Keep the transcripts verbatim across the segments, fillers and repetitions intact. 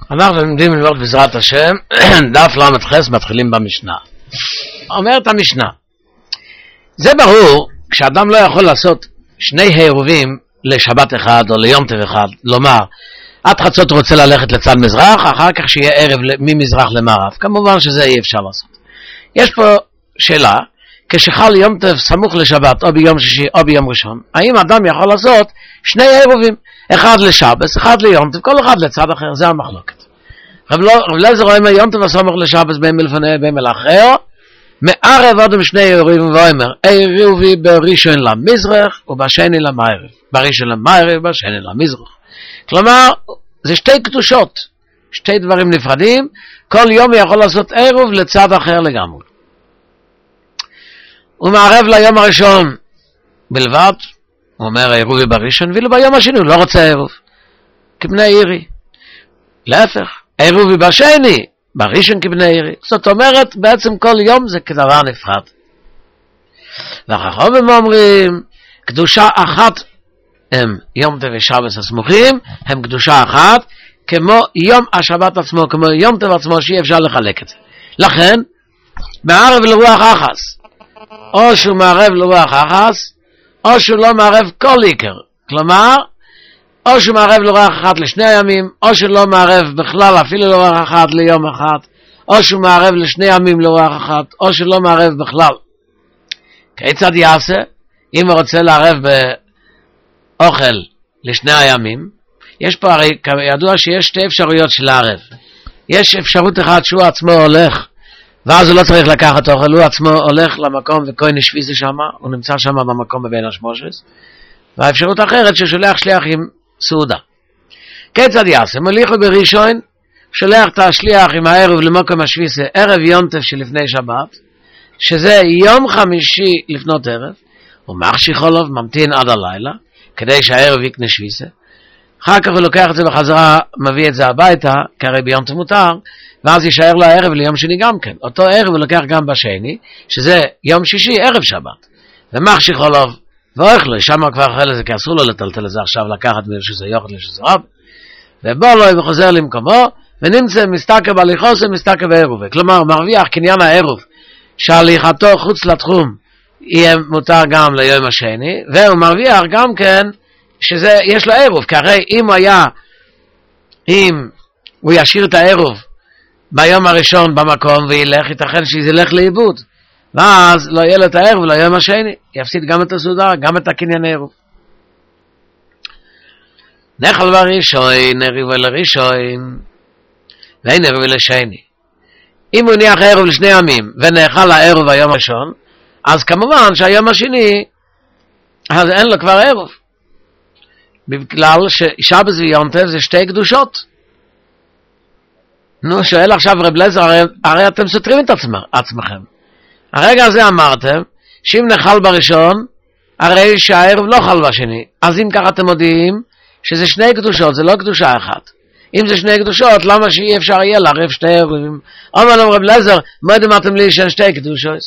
אנחנו לומדים ללמוד בעזרת השם, דף למ"ח מתחילים במשנה. אומרת המשנה, זה ברור, כשאדם לא יכול לעשות שני עירובים לשבת אחד או ליום טוב אחד, לומר, עד חצות רוצה ללכת לצד מזרח, אחר כך שיהיה ערב ממזרח למערב. כמובן שזה אי אפשר לעשות. יש פה שאלה, כשחל יום טוב סמוך לשבת, או ביום שישי או ביום ראשון, האם אדם יכול לעשות שני עירובים, אחד לשבת, אחד ליום טוב, כל אחד לצד אחר, זה המחלוקת. רב אליעזר אומר יום טוב סמוך לשבת בין מלפני בין מלאחר, מערב עוד עם שני עירובים ואומר, עירובי בראשון למזרח ובשני למערב, בראשון למערב ובשני למזרח. כלומר, זה שתי קדושות, שתי דברים נפרדים, כל יום יכול לעשות עירוב לצד אחר לגמרי. הוא מערב ליום הראשון בלבד, הוא אומר עירובי בראשון, ואילו ביום השני הוא לא רוצה עירוב, כבני עירי. להפך, עירובי בשני, בראשון כבני עירי. זאת אומרת, בעצם כל יום זה כדבר נפרד. והחכמים אומרים, קדושה אחת הם יום טוב ושבת הסמוכים, הם קדושה אחת, כמו יום השבת עצמו, כמו יום טוב עצמו, שאי אפשר לחלק את זה. לכן, מערב לרוח אחס, או שהוא מערב לרוח אחס, או שהוא לא מערב כל עיקר. כלומר, או שהוא מערב לרוח אחת לשני הימים, או שהוא לא מערב בכלל אפילו לרוח אחת ליום אחת, או שהוא מערב לשני ימים לרוח אחת, או שהוא לא מערב בכלל. כיצד יעשה? אם הוא רוצה לערב באוכל לשני הימים, יש פה הרי ידוע שיש שתי אפשרויות של לערב. יש אפשרות אחת שהוא עצמו הולך, ואז הוא לא צריך לקחת אוכל, הוא עצמו הולך למקום וכהן השוויזה שם, הוא נמצא שם במקום בבין השמושס, והאפשרות האחרת ששולח שליח עם סעודה. כיצד יעשה? מוליכו בראשון, שולח את השליח עם הערב למקום השוויזה, ערב יום טוב שלפני שבת, שזה יום חמישי לפנות ערב, הוא מחשיך עליו, ממתין עד הלילה, כדי שהערב יקנה שוויזה, אחר כך הוא לוקח את זה בחזרה, מביא את זה הביתה, כרי ביום טוב מותר, ואז יישאר לו הערב ליום שני גם כן. אותו ערב הוא לוקח גם בשני, שזה יום שישי, ערב שבת. ומחשיך עליו, ואוכל לו, שם כבר אוכל לזה, כי אסור לו לטלטל לזה עכשיו, לקחת שזה יוכל לשזה רב, ובוא לו וחוזר למקומו, ונמצא מסתקה בהליכוס ומסתקה בעירוב. כלומר, הוא מרוויח קניין העירוב, שהליכתו חוץ לתחום, יהיה מותר גם ליום השני, והוא מרוויח גם כן, שזה, יש לו עירוב, כי הרי אם הוא היה, אם הוא ישאיר את העירוב, ביום הראשון במקום וילך, ייתכן שזה ילך לאיבוד, ואז לא יהיה לו את הערב ליום השני, יפסיד גם את הסעודה, גם את הקניין הערב. נחל בראשון, ערב לראשון, ואין ערב לשני. אם הוא ניח ערב לשני ימים, ונאכל הערב ביום הראשון, אז כמובן שהיום השני, אז אין לו כבר ערב. בגלל ששבת ויום טוב זה שתי קדושות. נו, שואל עכשיו רב אליעזר, הרי, הרי אתם סותרים את עצמכם, עצמכם. הרגע הזה אמרתם, שאם נחל בראשון, הרי שהערב לא חל בשני. אז אם ככה אתם מודיעים, שזה שני קדושות, זה לא קדושה אחת. אם זה שני קדושות, למה שאי אפשר יהיה לערב שתי ערבים? אומר להם רב אליעזר, מה אמרתם לי שאין שתי קדושות?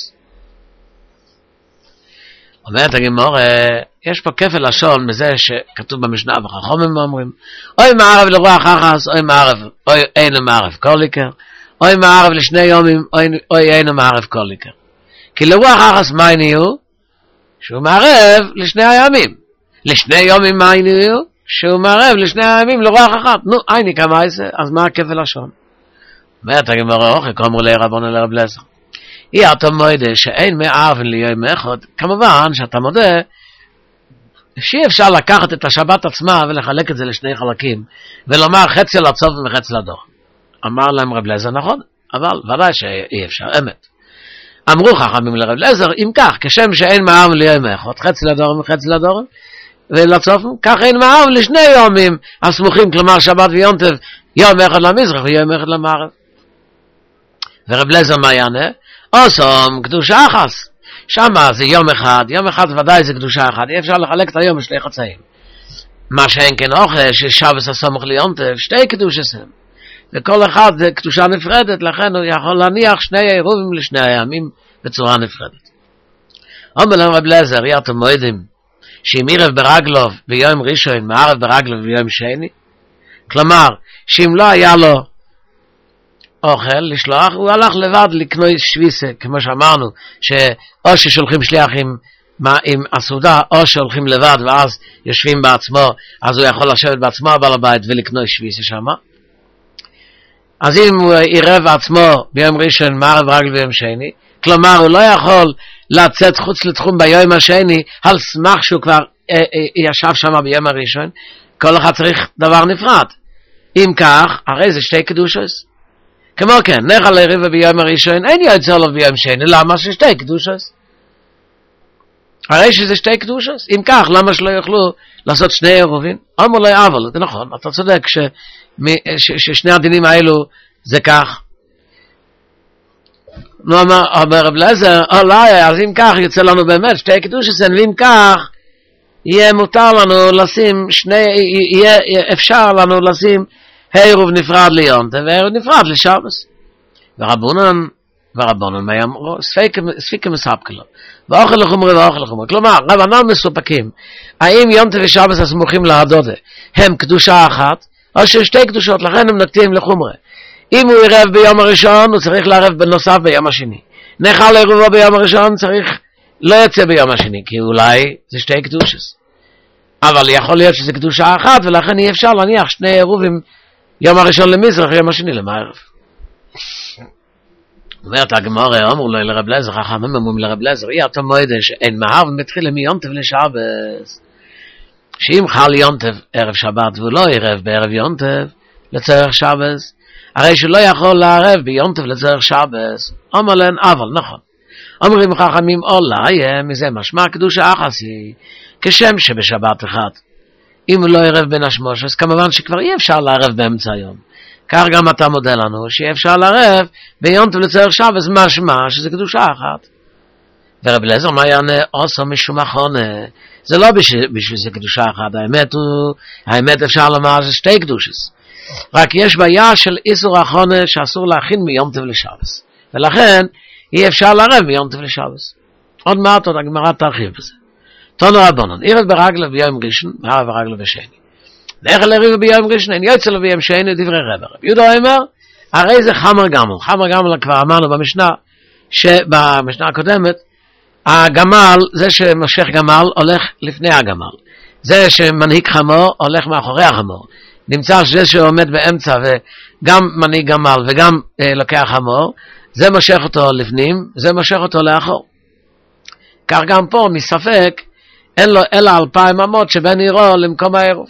אומרת הגמרא, יש פה כפל לשון מזה שכתוב במשנה, וחכמים אומרים, אוי מערב לרוח אחס, אוי מערב, אוי אין מערב כל עיקר, אוי מערב לשני יומים, אוי, אוי אין מערב כל עיקר. כי לרוח אחס מה יהיו? שהוא מערב לשני הימים. לשני יומים מה יהיו? שהוא מערב לשני הימים לרוח אחת. נו, איני כמה זה, אז מה הכפל לשון? אומרת הגמרא, אוכל, כאמרו לי רבון אל רב אליעזר. היא אתה מודה שאין מערב ליום אחד, כמובן שאתה מודה שאי אפשר לקחת את השבת עצמה ולחלק את זה לשני חלקים, ולומר חצי לצוף וחצי לדור. אמר להם רב אליעזר, נכון, אבל ודאי שאי אפשר, אמת. אמרו חכמים לרב אליעזר, אם כך, כשם שאין מערב ליום אחד, חצי לדור וחצי לדור, ולצוף, כך אין מערב לשני יומים הסמוכים, כלומר שבת ויום טוב, יום אחד למזרח ויום אחד למערב. ורב אליעזר מה יענה? אוסום, קדושה אחס. שמה זה יום אחד, יום אחד ודאי זה קדושה אחת, אי אפשר לחלק את היום בשני חצאים. מה שאין כן אוכל, ששבס הסמוך ליום טוב, שתי קדושס הם. וכל אחד זה קדושה נפרדת, לכן הוא יכול להניח שני עירובים לשני הימים בצורה נפרדת. אומר להם רב אליעזר, ירתם מועדים, שאם ערב ברגלוב ביום ראשון, מערב ברגלוב ביום שני, כלומר, שאם לא היה לו אוכל, לשלוח, הוא הלך לבד לקנות שוויסה, כמו שאמרנו, שאו ששולחים שליחים עם הסעודה, או שהולכים לבד ואז יושבים בעצמו, אז הוא יכול לשבת בעצמו בעל הבית ולקנות שוויסה שם. אז אם הוא עירב עצמו ביום ראשון, מערב רגל ביום שני, כלומר הוא לא יכול לצאת חוץ לתחום ביום השני, על סמך שהוא כבר אה, אה, ישב שם ביום הראשון, כל אחד צריך דבר נפרד. אם כך, הרי זה שתי קדושות. כמו כן, נחל עירב ביום הראשון, אין יוצא לו ביום שני, למה ששתי קדושות? הרי שזה שתי קדושות. אם כך, למה שלא יוכלו לעשות שני עירובים? אמר לא יעבל, זה נכון, אתה צודק ש, ש, ששני הדינים האלו זה כך. נו אמר, אומר רב אליעזר, אולי, אז אם כך יוצא לנו באמת שתי קדושות, ואם כך, יהיה מותר לנו לשים שני, יהיה אפשר לנו לשים עירוב נפרד ליונטה ועירוב נפרד לשבס. ורבונן, ורבונן מה יאמרו? ספיקה מספק לו. ואוכל לחומרי ואוכל לחומרי. כלומר, רבנן מסופקים, האם יונטה ושבס הסמוכים להדודה הם קדושה אחת, או ששתי קדושות, לכן הם נקטים לחומרי. אם הוא עירב ביום הראשון, הוא צריך לערב בנוסף ביום השני. נחל עירובו ביום הראשון, צריך לא יצא ביום השני, כי אולי זה שתי קדושות. אבל יכול להיות שזה קדושה אחת, ולכן אי אפשר להניח שני עירובים, יום הראשון למזרח, יום השני למערב. אומרת הגמרא, אמרו לו לרב אליעזר, חכמים אומרים לרב אליעזר, אי אתה מועד שאין מערב מתחיל מיונטב לשבס. שאם חל יונטב ערב שבת, והוא לא ערב בערב יונטב לצורך שבס, הרי שלא יכול לערב ביונטב לצורך שבס. אומר להם, אבל נכון. אומרים חכמים, אולי, מזה משמע קדושה אחסי, כשם שבשבת אחת. אם הוא לא ערב בין השמושס, כמובן שכבר אי אפשר לערב באמצע היום. כך גם אתה מודה לנו, שאי אפשר לערב ביונטב לצורך שבס, משמע שזה קדושה אחת. ורב אליעזר מה יענה? עושה משום אחרונה. זה לא בשביל, בשביל זה קדושה אחת. האמת הוא, האמת אפשר לומר זה שתי קדושס. רק יש בעיה של איסור אחרונה שאסור להכין מיונטב לשבס. ולכן אי אפשר לערב מיונטב לשבס. עוד מעט עוד הגמרא תרחיב בזה. תונו רבונן, עירב ברגלה ביום ראשון, מערב ברגלה בשני. נחל עירב ביום ראשון, אין יוצא לו ביום שני, דברי רב. רב יהודה אומר, הרי זה חמר גמל. חמר גמל כבר אמרנו במשנה, שבמשנה הקודמת, הגמל, זה שמשך גמל, הולך לפני הגמל. זה שמנהיג חמור, הולך מאחורי החמור. נמצא שזה שעומד באמצע, וגם מנהיג גמל, וגם אה, לוקח חמור, זה משך אותו לפנים, זה משך אותו לאחור. כך גם פה, מספק, אין לו אלא אלפיים אמות שבין עירו למקום העירוב.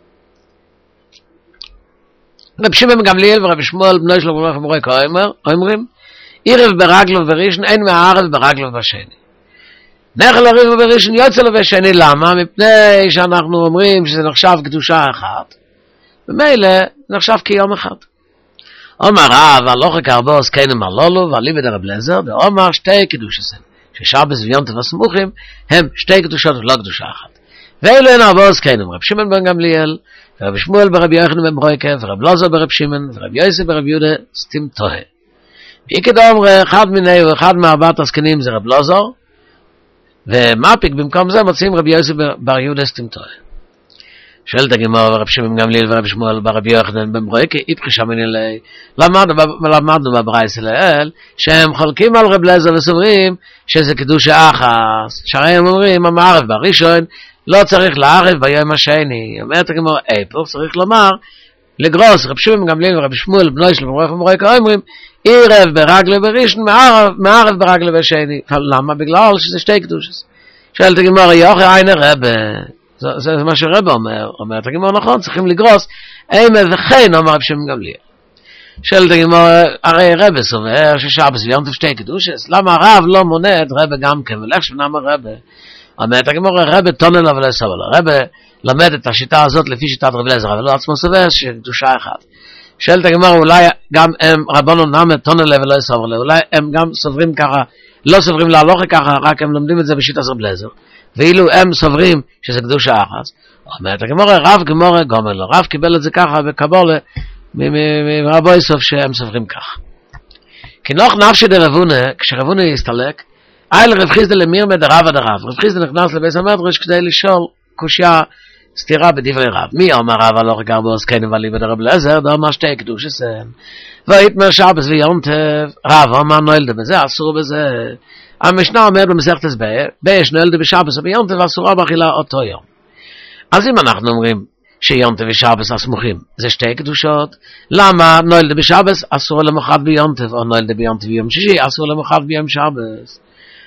רב שמעון גמליאל ורב שמואל בנו של רב מורה כאומר, אומרים, עירב ברגלו וראשון, אין מערב ברגלו בשני. נחל עירב בראשון יוצא לו בשני, למה? מפני שאנחנו אומרים שזה נחשב קדושה אחת, ומילא נחשב כיום אחד. אומר רב, הלוך קרבוס כן מלולו, ואליבא דרב אליעזר, ואומר שתי קדושת. ששבס ויונטב הסמוכים הם שתי קדושות ולא קדושה אחת. ואלו הן אבוס כאינם, רב שמעון בן גמליאל, ורב שמואל ברב יוחנן בן ברויקה, ורב אלעזר ברב שמעון, ורב יוסף ברב יהודה, סתים תוהה. ויקד אומר, אחד מיני ואחד מארבעת הזקנים זה רב אלעזר, ומפיק במקום זה מוצאים רב יוסף בר יהודה סתים תוהה. שואלת הגמרא ורב שמעון גמליאל ורב שמואל ברב יוחנן בן ברויקה, איפכי שמיני לי, למדנו בברייס אליאל, שהם חולקים על רב אליעזר וסוברים שזה קדושה אחת, שהרי הם אומרים, המערב בראשון, לא צריך לערב ביום השני. אומרת הגמרא, איפה צריך לומר, לגרוס, רב שמעון גמליאל ורב שמואל בנו של רב ברויקה אומרים, עירב ברגלה בראשון, מערב ברגלה בשני. למה? בגלל שזה שתי קדושות. שואלת הגמרא, יוכי עין רבה. זה, זה מה שרבא אומר, אומרת הגמרא נכון, צריכים לגרוס, אימה וכן, אומר רב שמעון גמליאל. שואלת הגמרא, הרי רבא סובר ששבס ויונטב שתי קדושות, למה הרב לא מונה את רבא גם כן, ולך שנאמר רבא? אומרת הגמרא, רבא תונן לו ולא סובר לו, רבא למד את השיטה הזאת לפי שיטת רב אליעזר, אבל לא עצמו סובר שקדושה אחת. שואלת הגמרא, אולי גם הם רבנו נאמר תונן לו ולא סובר לו, אולי הם גם סוברים ככה, לא סוברים להלוכה ככה, רק הם לומדים את זה בשיטת רב אליעזר. ואילו הם סוברים שזה קדושה אחת, אומרת הגמרא, רב גמרא גומר לו, רב קיבל את זה ככה בקבולה מרבו יסוף שהם סוברים כך. כי נוח נפשי דרבונה, כשרבונה יסתלק, אייל רב חיסדא למיר מדרב עד הרב, רב חיסדא נכנס לבית המדרש כדי לשאול קושיה סתירה בדברי רב. מי אומר רב הלוך גרבו עסקנו וליבד רב אליעזר, דאמר שתי קדוש עשם. ויתמר שבס ויונטב, רב אומר נועלדה בזה, אסור בזה. המשנה אומר במסכת הסבר, ביש נועלדה בשבס וביונטב, אסורה באכילה אותו יום. אז אם אנחנו אומרים שיונטב ושבס הסמוכים, זה שתי קדושות, למה נועלדה בשבס אסור למחרת ביונטב, או נועלדה ביונטב ביום שישי, אסור למחרת ביום שבס.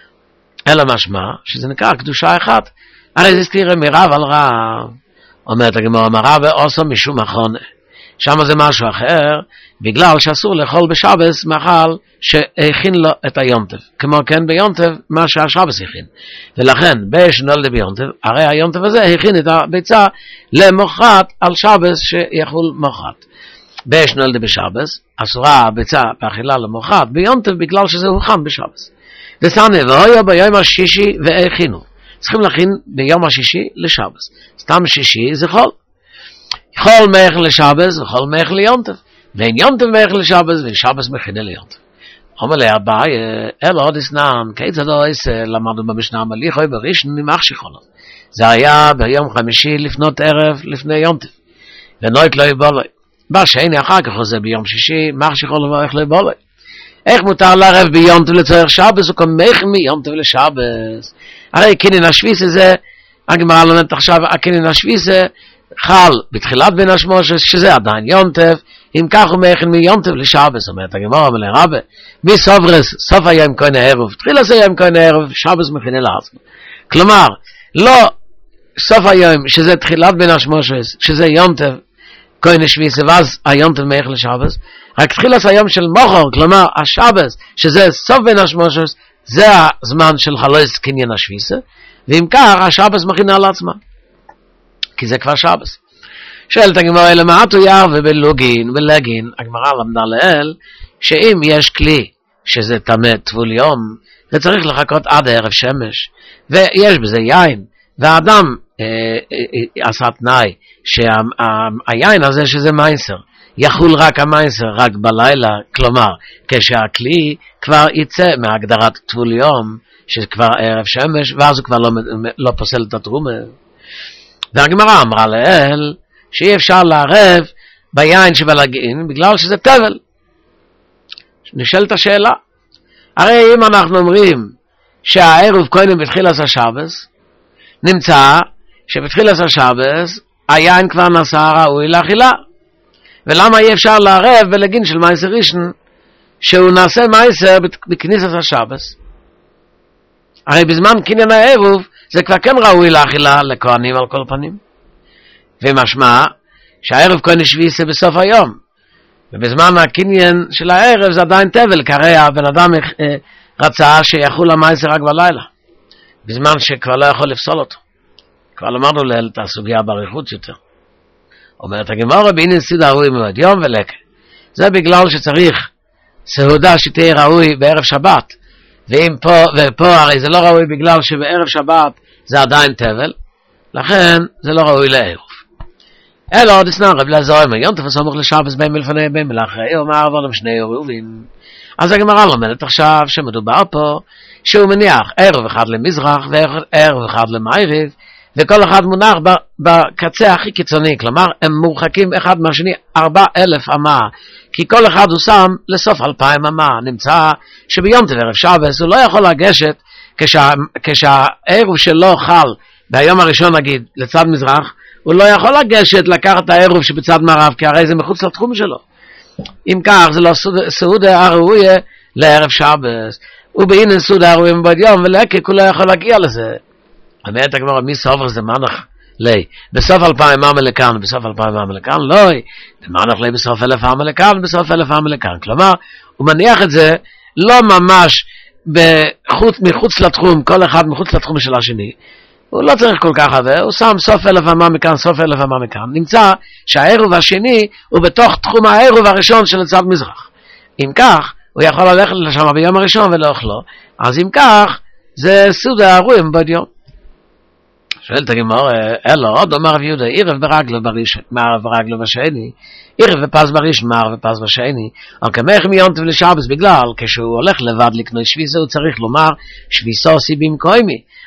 אלא משמע, שזה נקרא קדושה אחת, הרי זה סתירה מרב על רב. אומרת הגמרא, מרב עושה משום אחרונה. שם זה משהו אחר, בגלל שאסור לאכול בשבס מאכל שהכין לו את היונטב. כמו כן ביונטב, מה שהשבס הכין. ולכן, בשנולדה ביונטב, הרי היונטב הזה הכין את הביצה למוחרת על שבס שיכול מוחרת. בשנולדה בשבס, אסורה הביצה באכילה למוחרת ביונטב, בגלל שזה הוכן בשבס. וסתנה, והיו ביום השישי והכינו. צריכים להכין ביום השישי לשבס. סתם שישי זה חול. חול מייך לשבס וחול מייך ליונטב. ואין יונטב מייך לשבס ואין שבס מכינה ליונטב. אומר לי אבא, אלא עוד אסנן, כיצד לא עשה, למדנו במשנה מליחוי בראשון ממח שחולו. זה היה ביום חמישי לפנות ערב לפני יונטב. ונוית לא יבולוי. בשני אחר כך זה ביום שישי, מח שחולו ואיך לא יבולוי. איך מותר לערב ביונטב לצורך שבס, הוא כמייך מיונטב לשבס. הרי קינין השביסה זה, הגמרא לומדת עכשיו, הקינין השביסה חל בתחילת בין השמושס, שזה עדיין יונטב, אם כך הוא מייכן מיונטב לשבס, אומרת הגמרא, אומר לרבה, מי סוברס, סוף היום כהן הערב, תחילה זה היום כהן הערב, שבס מכינה לעצמו. כלומר, לא סוף היום, שזה תחילת בין השמושס, שזה יונטב, כהן השביסה, ואז היונטב מייכן לשבס, רק תחילת היום של מוחר, כלומר, השבס, שזה סוף בין השמושס, זה הזמן של חלוס קניין השביסה, ואם כך, השבס מכינה על עצמה. כי זה כבר שבס. שואלת הגמרא, למעט הוא יער ובלוגין ולגין, הגמרא למדה לאל, שאם יש כלי שזה טמא טבול יום, זה צריך לחכות עד הערב שמש, ויש בזה יין, והאדם אה, אה, עשה תנאי, שהיין הזה שזה מייסר, יחול רק המייסר, רק בלילה, כלומר, כשהכלי כבר יצא מהגדרת טבול יום, שכבר ערב שמש, ואז הוא כבר לא, לא פוסל את התרומה. והגמרא אמרה לאל, שאי אפשר לערב ביין שבלגין, בגלל שזה טבל. נשאלת השאלה, הרי אם אנחנו אומרים, שהערב קודם בתחילת השבס, נמצא שבתחילת השבס, היין כבר נעשה ראוי לאכילה. ולמה אי אפשר לערב בלגין של מייסר ראשון, שהוא נעשה מייסר בכניסת השבס? הרי בזמן קניין הערב, זה כבר כן ראוי לאכילה לכהנים על כל פנים. ומשמע, שהערב כהן שביסה בסוף היום. ובזמן הקניין של הערב זה עדיין טבל, כי הרי הבן אדם רצה שיחול המייסר רק בלילה. בזמן שכבר לא יכול לפסול אותו. כבר למדנו לאל את הסוגיה באריכות יותר. אומרת הגמרא, בהנה סעודה ראוי מאוד יום ולקה. זה בגלל שצריך סעודה שתהיה ראוי בערב שבת. ואם פה, ופה הרי זה לא ראוי בגלל שבערב שבת זה עדיין טבל, לכן זה לא ראוי לערב. אלא עוד אסנן רב אליעזר אומר, יונטב הסמוך לשבס בין מלפני בין מלאחרי, אומר אבל הם שני עירובין. אז הגמרא לומדת עכשיו שמדובר פה, שהוא מניח ערב אחד למזרח וערב אחד למערב, וכל אחד מונח בקצה הכי קיצוני, כלומר הם מורחקים אחד מהשני ארבע אלף אמה, כי כל אחד הוא שם לסוף אלפיים אמה. נמצא שביונטב ערב שבס הוא לא יכול לגשת כשה, כשהערב שלו חל ביום הראשון נגיד לצד מזרח, הוא לא יכול לגשת לקחת את הערב שבצד מערב, כי הרי זה מחוץ לתחום שלו. אם כך זה לא סעודה הראויה לערב שבס, ובהנה סעודה הראויה מבעוד יום ולקק הוא לא יכול להגיע לזה. אומרת הגמרא, מי סובר זה מנח לי בסוף אלפיים אמה לכאן, בסוף אלפיים אמה לכאן, לא, מנח לי בסוף אלף אמה לכאן, בסוף אלף אמה לכאן. כלומר, הוא מניח את זה לא ממש בחוץ, מחוץ לתחום, כל אחד מחוץ לתחום של השני. הוא לא צריך כל כך הרבה, הוא שם סוף אלף אמה מכאן, סוף אלף אמה מכאן. נמצא שהערב השני הוא בתוך תחום הערב הראשון של צד מזרח. אם כך, הוא יכול ללכת לשם ביום הראשון ולאכלו. אז אם כך, זה סעודה הראויה מבעוד יום. שואלת הגמרא, אלא עוד אומר רב יהודה, ערב ברגלו בראשון, מערב ברגלו בשני, ערב ופז בראשון, מערב ופז בשני, אבל כמך מיונטב לשבס, בגלל כשהוא הולך לבד לקנות שביסה, הוא צריך לומר, שביסה עושים במקומי.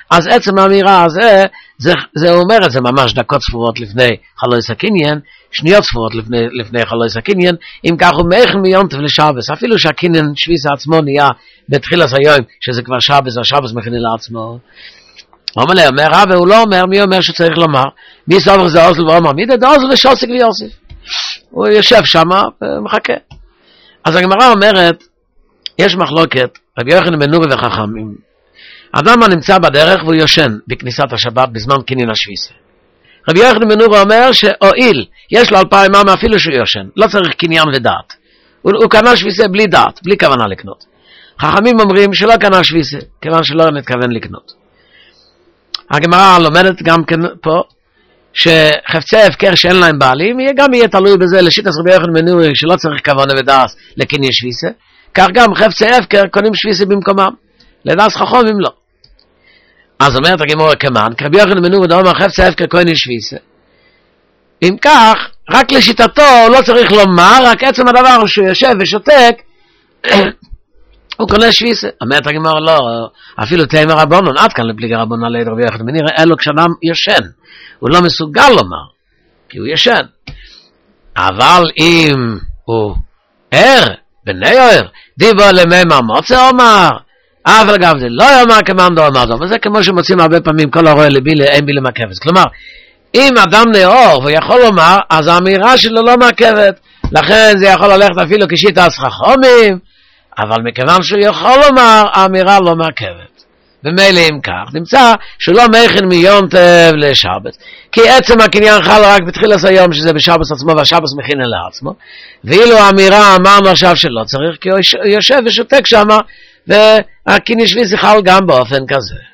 אז עצם האמירה הזה, זה, זה אומר את זה ממש דקות ספורות לפני חלויס הקניין, שניות ספורות לפני, לפני חלויס הקניין, אם כך הוא מייכל מיונטב לשבס, אפילו שהקניין שביס עצמו נהיה בתחילת היום, שזה כבר שבס, השבס מכין לעצמו. אומר לי, אומר רב, הוא לא אומר, מי אומר שצריך לומר? מי סובר זה אוזל ואומר, מי זה אוזל ושוסק ויוסף? הוא יושב שם ומחכה. אז הגמרא אומרת, יש מחלוקת, רבי יוחנן בן נורי וחכמים, אדם הנמצא בדרך והוא יושן בכניסת השבת בזמן קניין השביסה. רבי יוחנן בן נורי אומר שהואיל, יש לו אלפיים אמה אפילו שהוא יושן, לא צריך קניין ודעת. הוא, הוא קנה שביסה בלי דעת, בלי כוונה לקנות. חכמים אומרים שלא קנה שביסה, כיוון שלא מתכוון לקנות. הגמרא לומדת גם כן פה, שחפצי הפקר שאין להם בעלים, גם יהיה תלוי בזה לשיטת רבי יוחנן בן נורי שלא צריך כוונה ודעת לקניין שביסה, כך גם חפצי הפקר קונים שביסה במקומם, לדעת חכמים לא. אז אומרת הגמרא כמן, רבי יוחנן בן נורי אומר חפצי הפקר קונים שביסה. אם כך, רק לשיטתו הוא לא צריך לומר, רק עצם הדבר שהוא יושב ושותק, הוא קונה שביסה. אומרת הגמרא לא, אפילו תימא רבנן, עד כאן לפליגי רבנן ליד רבי יוחנן בן נורי, אלו כשאדם ישן, הוא לא מסוגל לומר, כי הוא ישן. אבל אם הוא ער, בני ער, דיבו למימר מוצא אומר, אבל אגב זה לא יאמר כמאן דו אמר דו, וזה כמו שמוצאים הרבה פעמים כל הרואה לבילה, אין בילה מעכבת. כלומר, אם אדם נאור והוא יכול לומר, אז האמירה שלו לא מעכבת, לכן זה יכול ללכת אפילו כשיטת חכמים, אבל מכיוון שהוא יכול לומר, האמירה לא מעכבת. ומילא אם כך, נמצא שהוא לא מכין מיונטב לשבת, כי עצם הקניין חל רק בתחילת היום, שזה בשבת עצמו, והשבת מכין אל עצמו, ואילו האמירה אמרנו עכשיו שלא צריך, כי הוא יושב ושותק שם, והקניין שביסה חל גם באופן כזה.